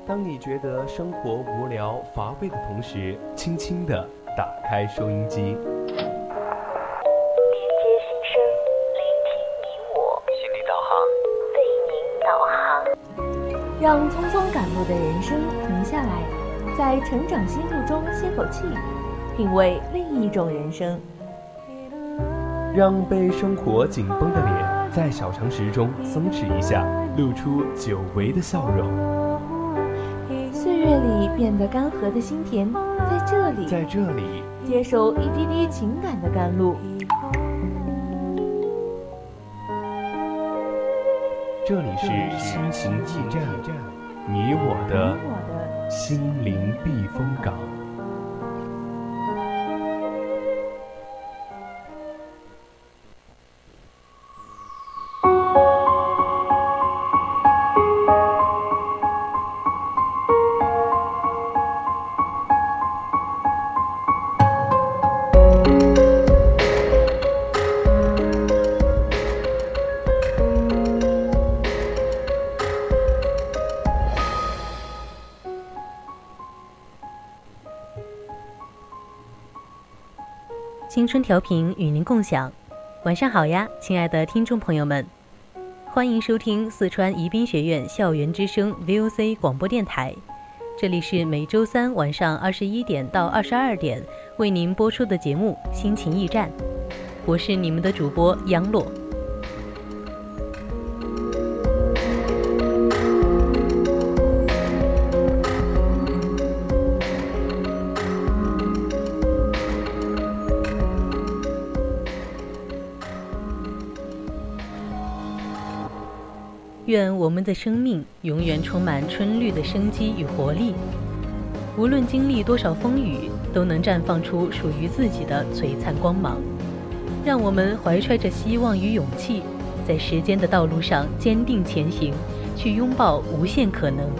当你觉得生活无聊乏味的同时，轻轻地打开收音机，连接心声，聆听你我， 心理导航，为您导航，让匆匆赶路的人生停下来，在成长心路中歇口气，品味另一种人生。 让被生活紧绷的脸在小常识中松弛一下，露出久违的笑容。 岁月里变得干涸的心田，在这里接受一滴滴情感的甘露。 这里是心情驿站，你我的心灵避风港。 青春调频与您共享，晚上好呀，亲爱的听众朋友们，欢迎收听四川宜宾学院校园之声 VOC 广播电台，这里是每周三晚上21点到22点为您播出的节目《心情驿站》，我是你们的主播杨洛。愿我们的生命永远充满春绿的生机与活力，无论经历多少风雨，都能绽放出属于自己的璀璨光芒。让我们怀揣着希望与勇气，在时间的道路上坚定前行，去拥抱无限可能。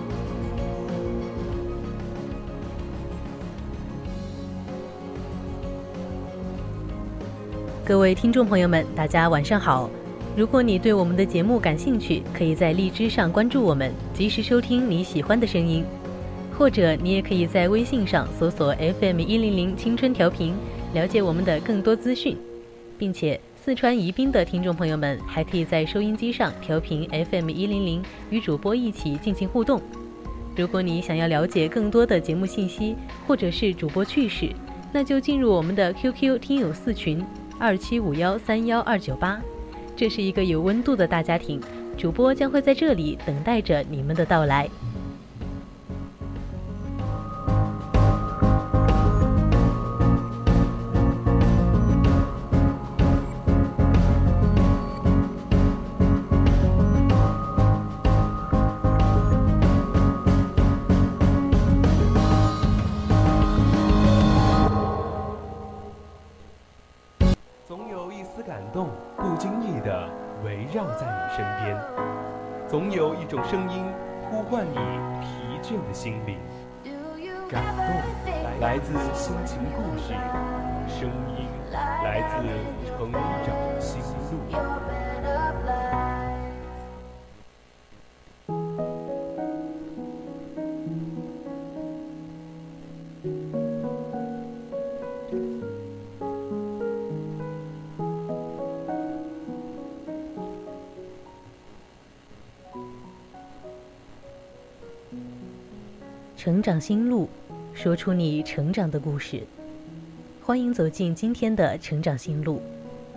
各位听众朋友们，大家晚上好。如果你对我们的节目感兴趣，可以在荔枝上关注我们，及时收听你喜欢的声音，或者你也可以在微信上搜索 FM100青春调频，了解我们的更多资讯，并且四川宜宾的听众朋友们还可以在收音机上调频 FM100，与主播一起进行互动。如果你想要了解更多的节目信息，或者是主播趣事，那就进入我们的 QQ 听友4群27513128，这是一个有温度的大家庭，主播将会在这里等待着你们的到来。 总有一丝感动不经意地围绕在你身边，总有一种声音呼唤你疲倦的心灵。感动来自心情故事，声音来自成长心路。 成长心路，说出你成长的故事。欢迎走进今天的成长心路。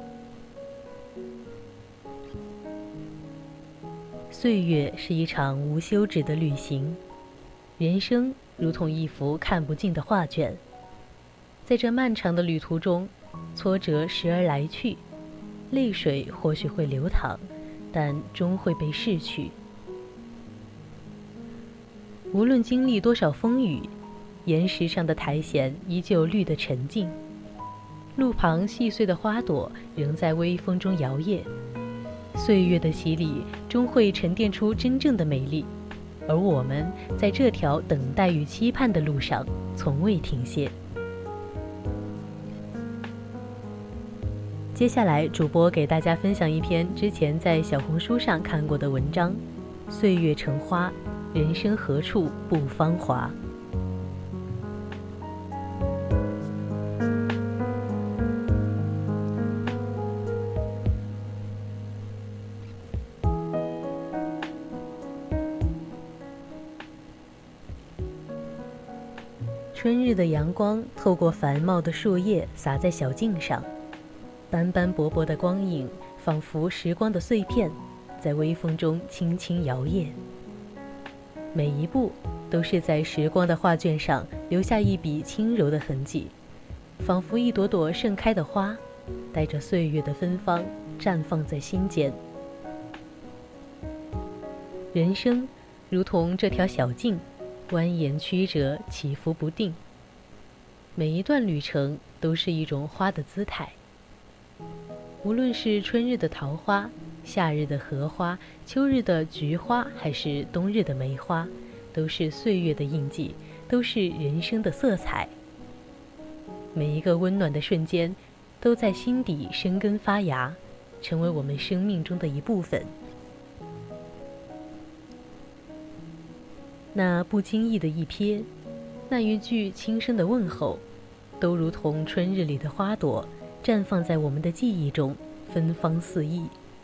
岁月是一场无休止的旅行，人生如同一幅看不尽的画卷，在这漫长的旅途中，挫折时而来去，泪水或许会流淌，但终会被逝去。无论经历多少风雨，岩石上的苔藓依旧绿得沉静，路旁细碎的花朵仍在微风中摇曳。岁月的洗礼终会沉淀出真正的美丽，而我们在这条等待与期盼的路上从未停歇。接下来主播给大家分享一篇之前在小红书上看过的文章，岁月成花， 人生何处不芳华。春日的阳光透过繁茂的树叶洒在小径上，斑斑驳驳的光影仿佛时光的碎片，在微风中轻轻摇曳。每一步都是在时光的画卷上留下一笔轻柔的痕迹，仿佛一朵朵盛开的花，带着岁月的芬芳绽放在心间。人生如同这条小径，蜿蜒曲折，起伏不定。每一段旅程都是一种花的姿态，无论是春日的桃花，夏日的荷花，秋日的菊花，还是冬日的梅花，都是岁月的印记，都是人生的色彩。每一个温暖的瞬间，都在心底生根发芽，成为我们生命中的一部分。那不经意的一瞥，那一句轻声的问候，都如同春日里的花朵，绽放在我们的记忆中，芬芳四溢。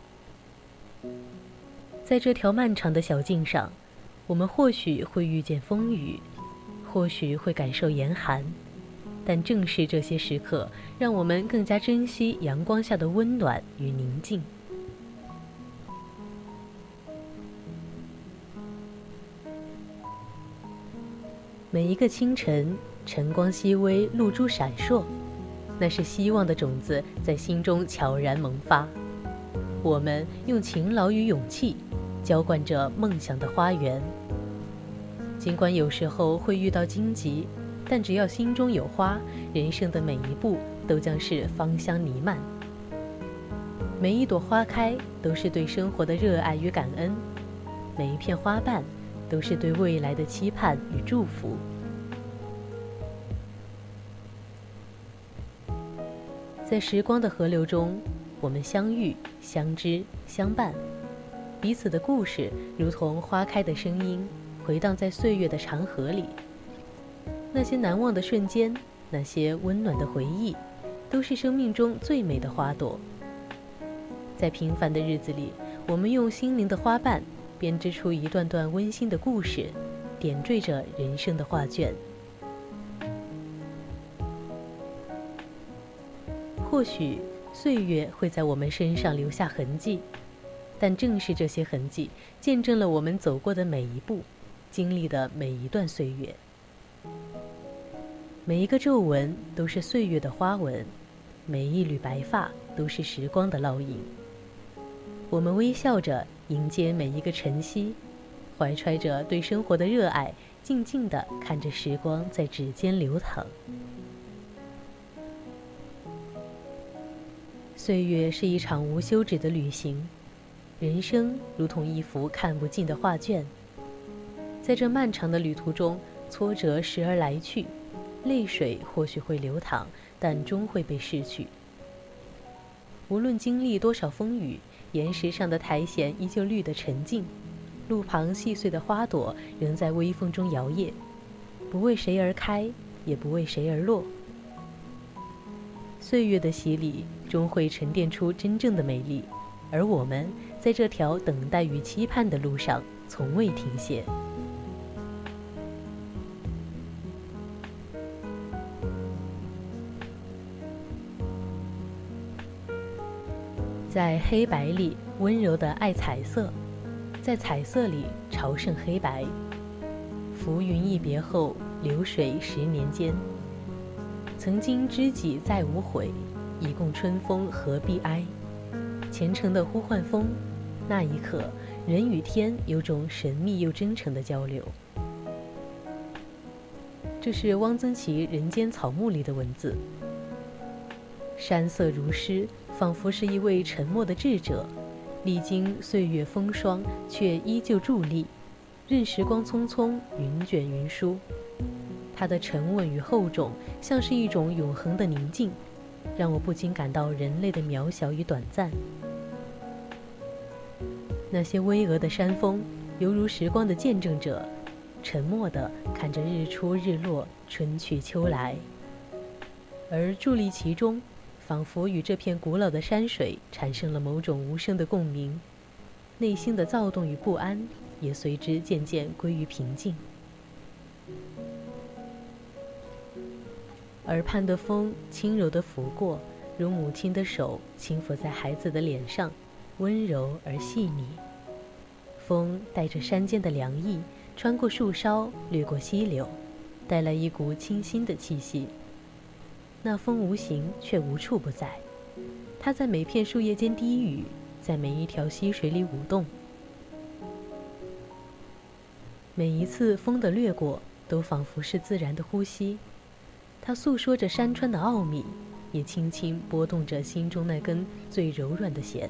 在这条漫长的小径上，我们或许会遇见风雨，或许会感受严寒，但正是这些时刻，让我们更加珍惜阳光下的温暖与宁静。每一个清晨，晨光熹微，露珠闪烁，那是希望的种子在心中悄然萌发。我们用勤劳与勇气浇灌着梦想的花园。尽管有时候会遇到荆棘，但只要心中有花，人生的每一步都将是芳香弥漫。每一朵花开都是对生活的热爱与感恩，每一片花瓣都是对未来的期盼与祝福。在时光的河流中，我们相遇、相知、相伴，彼此的故事如同花开的声音，回荡在岁月的长河里。那些难忘的瞬间，那些温暖的回忆，都是生命中最美的花朵。在平凡的日子里，我们用心灵的花瓣编织出一段段温馨的故事，点缀着人生的画卷。或许岁月会在我们身上留下痕迹，但正是这些痕迹，见证了我们走过的每一步，经历的每一段岁月。每一个皱纹都是岁月的花纹，每一缕白发都是时光的烙印。我们微笑着迎接每一个晨曦，怀揣着对生活的热爱，静静地看着时光在指尖流淌。岁月是一场无休止的旅行，人生如同一幅看不尽的画卷。在这漫长的旅途中，挫折时而来去，泪水或许会流淌，但终会被逝去。无论经历多少风雨，岩石上的苔藓依旧绿得沉静，路旁细碎的花朵仍在微风中摇曳，不为谁而开，也不为谁而落。岁月的洗礼终会沉淀出真正的美丽，而我们在这条等待与期盼的路上从未停歇。在黑白里温柔地爱彩色，在彩色里朝圣黑白。浮云一别后，流水10年间。曾经知己再无悔，一共春风何必哀。虔诚的呼唤风，那一刻，人与天有种神秘又真诚的交流。这是汪曾祺《人间草木》里的文字。山色如诗，仿佛是一位沉默的智者，历经岁月风霜，却依旧伫立，任时光匆匆，云卷云舒。它的沉稳与厚重，像是一种永恒的宁静，让我不禁感到人类的渺小与短暂。那些巍峨的山峰， 犹如时光的见证者，沉默地看着日出日落，春去秋来，而伫立其中，仿佛与这片古老的山水产生了某种无声的共鸣，内心的躁动与不安也随之渐渐归于平静。耳畔的风轻柔地拂过，如母亲的手轻抚在孩子的脸上，温柔而细腻。风带着山间的凉意，穿过树梢，掠过溪流，带来一股清新的气息。那风无形却无处不在，它在每片树叶间低语，在每一条溪水里舞动。每一次风的掠过，都仿佛是自然的呼吸。它诉说着山川的奥秘，也轻轻拨动着心中那根最柔软的弦。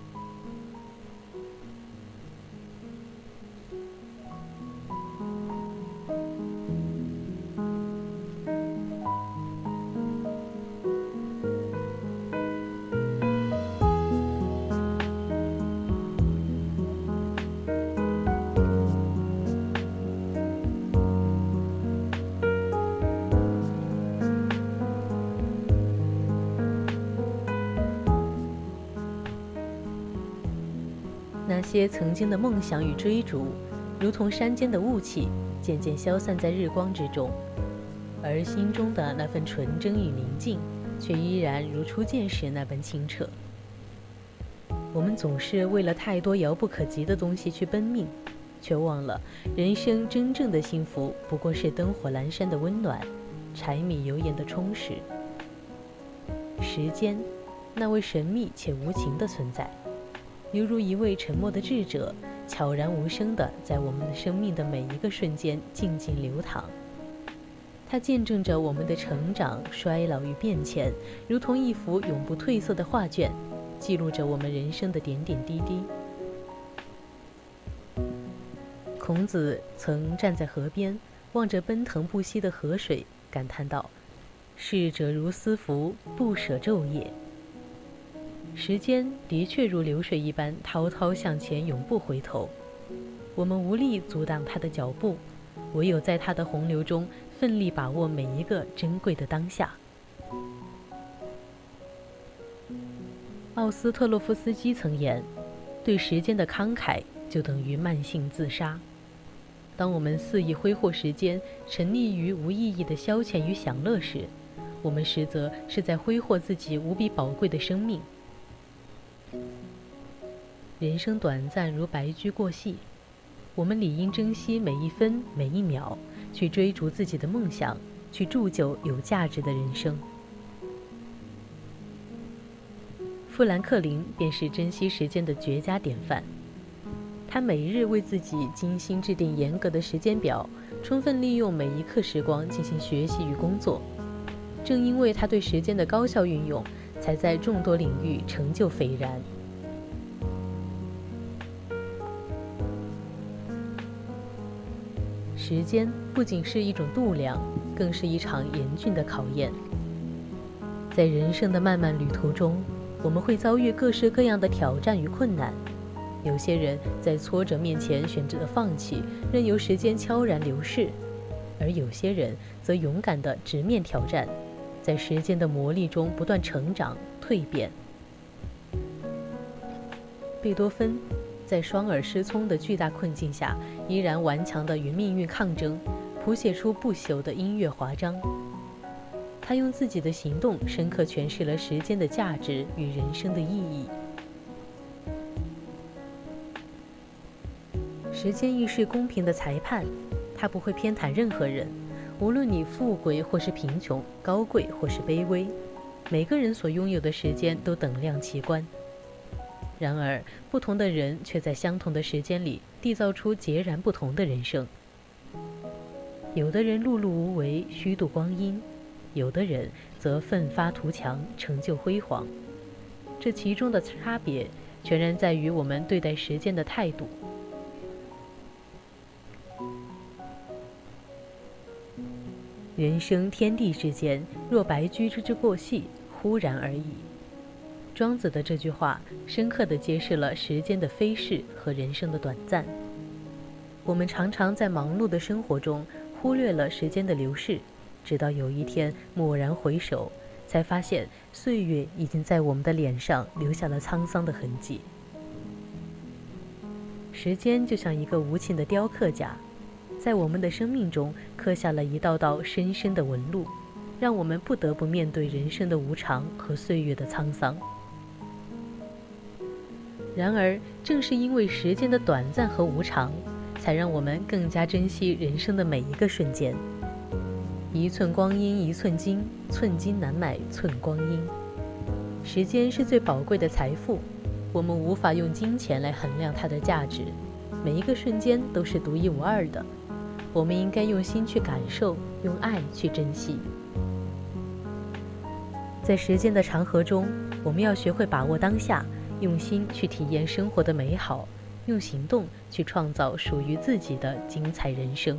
那些曾经的梦想与追逐，如同山间的雾气，渐渐消散在日光之中，而心中的那份纯真与宁静，却依然如初见时那般清澈。我们总是为了太多遥不可及的东西去奔命，却忘了人生真正的幸福不过是灯火阑珊的温暖，柴米油盐的充实。时间，那位神秘且无情的存在，犹如一位沉默的智者，悄然无声地在我们的生命的每一个瞬间静静流淌。它见证着我们的成长、衰老与变迁，如同一幅永不褪色的画卷，记录着我们人生的点点滴滴。孔子曾站在河边，望着奔腾不息的河水，感叹道：“逝者如斯夫，不舍昼夜。”时间的确如流水一般滔滔向前，永不回头。我们无力阻挡它的脚步，唯有在它的洪流中奋力把握每一个珍贵的当下。奥斯特洛夫斯基曾言，对时间的慷慨就等于慢性自杀。当我们肆意挥霍时间，沉溺于无意义的消遣与享乐时，我们实则是在挥霍自己无比宝贵的生命。人生短暂如白驹过隙，我们理应珍惜每一分每一秒，去追逐自己的梦想，去铸就有价值的人生。富兰克林便是珍惜时间的绝佳典范。他每日为自己精心制定严格的时间表，充分利用每一刻时光进行学习与工作。正因为他对时间的高效运用，才在众多领域成就斐然。时间不仅是一种度量，更是一场严峻的考验。在人生的漫漫旅途中，我们会遭遇各式各样的挑战与困难。有些人在挫折面前选择放弃，任由时间悄然流逝；而有些人则勇敢地直面挑战，在时间的磨砺中不断成长蜕变。贝多芬在双耳失聪的巨大困境下，依然顽强地与命运抗争，谱写出不朽的音乐华章。他用自己的行动深刻诠释了时间的价值与人生的意义。时间亦是公平的裁判，它不会偏袒任何人，无论你富贵或是贫穷，高贵或是卑微，每个人所拥有的时间都等量齐观。然而，不同的人却在相同的时间里缔造出截然不同的人生。有的人碌碌无为，虚度光阴；有的人则奋发图强，成就辉煌。这其中的差别，全然在于我们对待时间的态度。人生天地之间，若白驹之过隙，忽然而已。庄子的这句话深刻地揭示了时间的飞逝和人生的短暂。 我们常常在忙碌的生活中忽略了时间的流逝，直到有一天蓦然回首，才发现岁月已经在我们的脸上留下了沧桑的痕迹。时间就像一个无情的雕刻家，在我们的生命中刻下了一道道深深的纹路，让我们不得不面对人生的无常和岁月的沧桑。然而，正是因为时间的短暂和无常，才让我们更加珍惜人生的每一个瞬间。一寸光阴一寸金，寸金难买寸光阴。时间是最宝贵的财富，我们无法用金钱来衡量它的价值，每一个瞬间都是独一无二的，我们应该用心去感受，用爱去珍惜。在时间的长河中，我们要学会把握当下，用心去体验生活的美好，用行动去创造属于自己的精彩人生。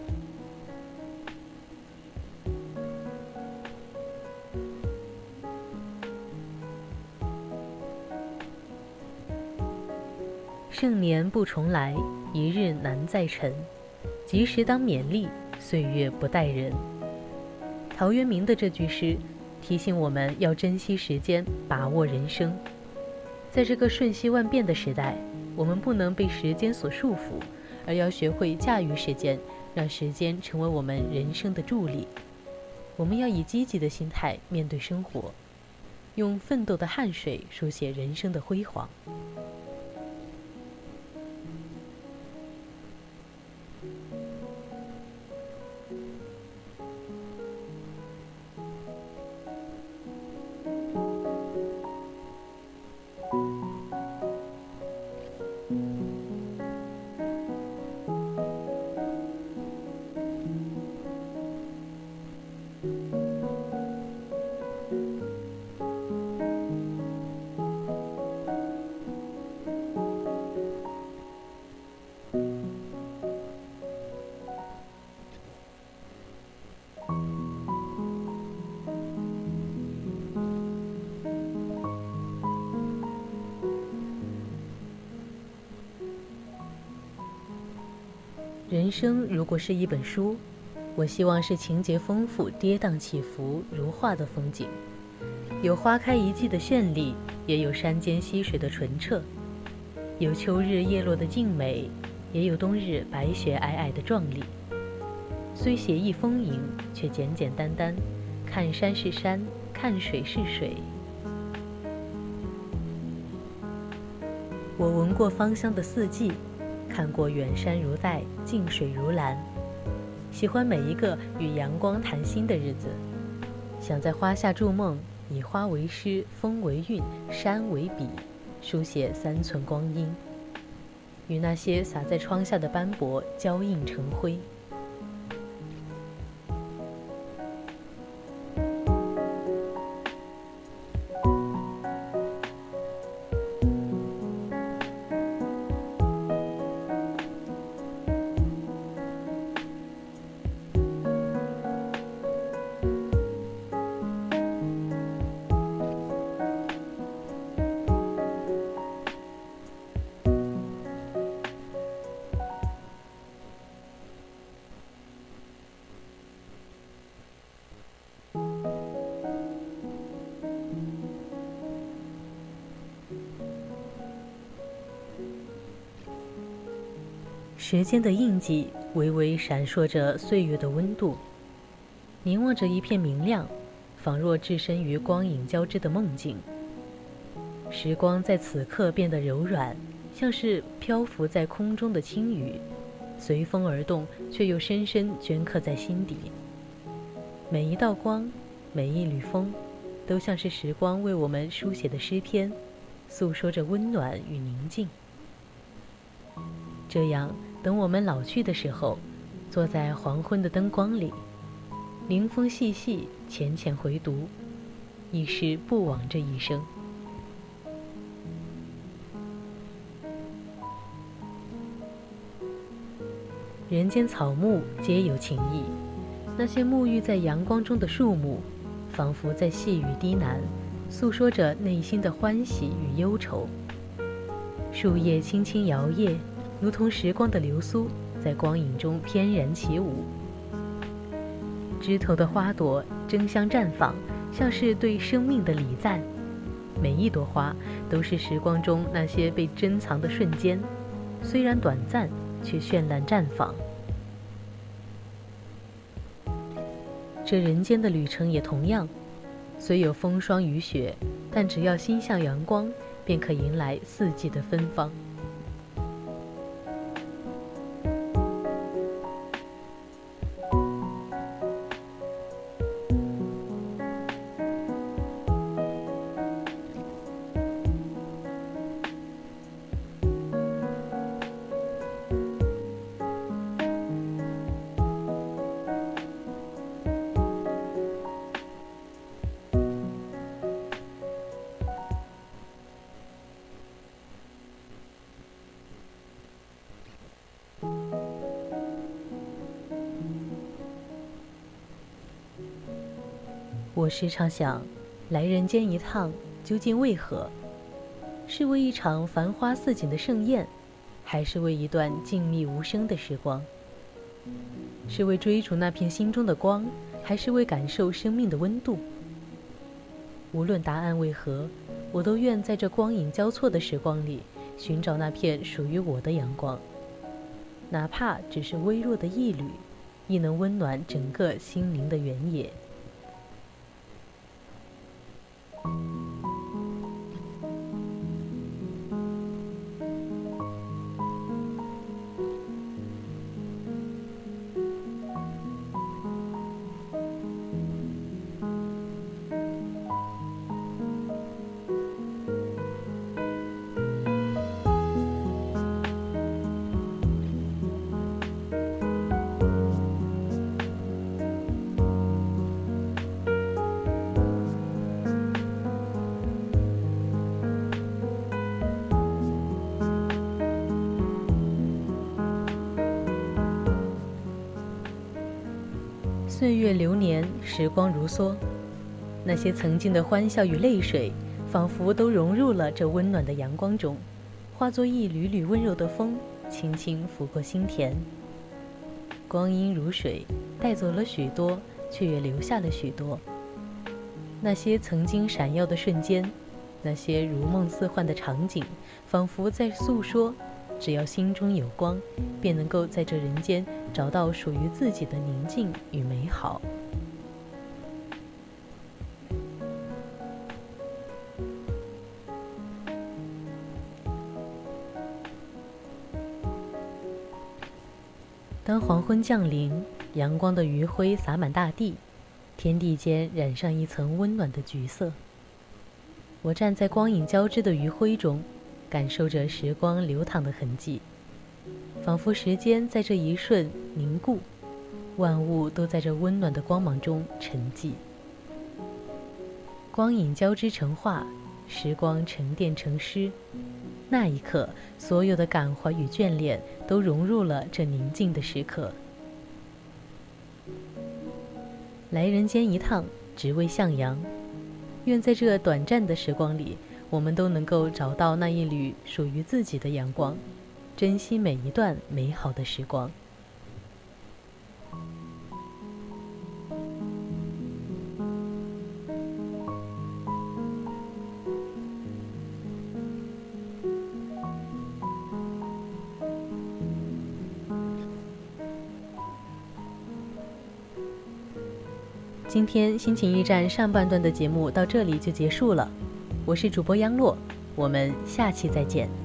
盛年不重来，一日难再晨。及时当勉励，岁月不待人。陶渊明的这句诗提醒我们要珍惜时间，把握人生。在这个瞬息万变的时代，我们不能被时间所束缚，而要学会驾驭时间，让时间成为我们人生的助力。我们要以积极的心态面对生活，用奋斗的汗水书写人生的辉煌。人生如果是一本书，我希望是情节丰富、跌宕起伏、如画的风景，有花开一季的绚丽，也有山间溪水的纯澈，有秋日叶落的静美，也有冬日白雪皑皑的壮丽。虽写意丰盈，却简简单单，看山是山，看水是水。我闻过芳香的四季，看过远山如黛，近水如蓝，喜欢每一个与阳光谈心的日子，想在花下筑梦，以花为诗，风为韵，山为笔，书写3寸光阴，与那些洒在窗下的斑驳交映成辉。时间的印记微微闪烁着岁月的温度，凝望着一片明亮，仿若置身于光影交织的梦境。时光在此刻变得柔软，像是漂浮在空中的轻雨，随风而动，却又深深镌刻在心底。每一道光，每一缕风，都像是时光为我们书写的诗篇，诉说着温暖与宁静。这样，等我们老去的时候，坐在黄昏的灯光里，临风细细，浅浅回读，已是不枉这一生。人间草木皆有情意，那些沐浴在阳光中的树木，仿佛在细语低喃，诉说着内心的欢喜与忧愁。树叶轻轻摇曳，如同时光的流苏， 在光影中翩然起舞。枝头的花朵争相绽放，像是对生命的礼赞。每一朵花都是时光中那些被珍藏的瞬间，虽然短暂，却绚烂绽放。这人间的旅程也同样，虽有风霜雨雪，但只要心向阳光，便可迎来四季的芬芳。我时常想，来人间一趟究竟为何？是为一场繁花似锦的盛宴，还是为一段静谧无声的时光？是为追逐那片心中的光，还是为感受生命的温度？无论答案为何，我都愿在这光影交错的时光里，寻找那片属于我的阳光，哪怕只是微弱的一缕，亦能温暖整个心灵的原野。岁月流年，时光如梭，那些曾经的欢笑与泪水，仿佛都融入了这温暖的阳光中，化作一缕缕温柔的风，轻轻拂过心田。光阴如水，带走了许多，却也留下了许多。那些曾经闪耀的瞬间，那些如梦似幻的场景，仿佛在诉说，只要心中有光，便能够在这人间找到属于自己的宁静与美好。当黄昏降临，阳光的余晖洒满大地，天地间染上一层温暖的橘色。我站在光影交织的余晖中，感受着时光流淌的痕迹，仿佛时间在这一瞬凝固，万物都在这温暖的光芒中沉寂。光影交织成画，时光沉淀成诗，那一刻，所有的感怀与眷恋都融入了这宁静的时刻。来人间一趟，只为向阳。愿在这短暂的时光里，我们都能够找到那一缕属于自己的阳光，珍惜每一段美好的时光。今天心情驿站上半段的节目到这里就结束了，我是主播央洛，我们下期再见。